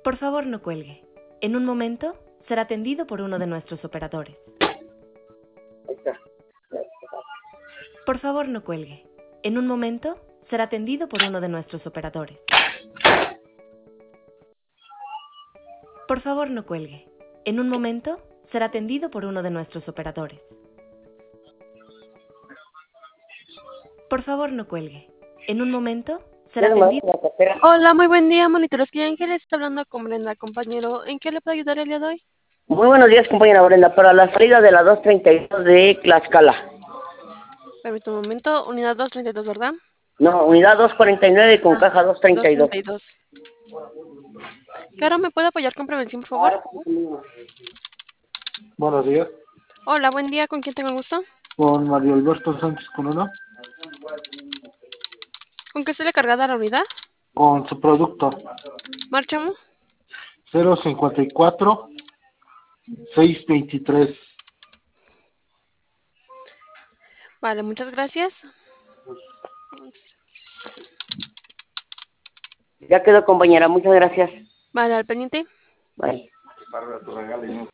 Por favor, no cuelgue. En un momento será atendido por uno de nuestros operadores. Ahí está. Por favor, no cuelgue. En un momento será atendido por uno de nuestros operadores. Por favor, no cuelgue. En un momento será atendido por uno de nuestros operadores. Por favor, no cuelgue. En un momento será Ya nomás atendido. la cartera. Hola, muy buen día, Monitoreski Ángeles. Está hablando con Brenda, compañero. ¿En qué le puedo ayudar el día de hoy? Muy buenos días, compañera Brenda. Para la salida de la 232 de Tlaxcala. Permítame un momento. Unidad 232, ¿verdad? No, unidad 249 con caja 232. 232. Caro, ¿me puede apoyar con prevención, por favor? Buenos días, Hola, buen día. ¿Con quién tengo el gusto? con Mario Alberto Sánchez Corona, ¿Con qué se le cargada la unidad? con su producto Marchamos. 054 623. Vale, muchas gracias. Ya quedó, compañera. Muchas gracias. Vale, al pendiente. Bye.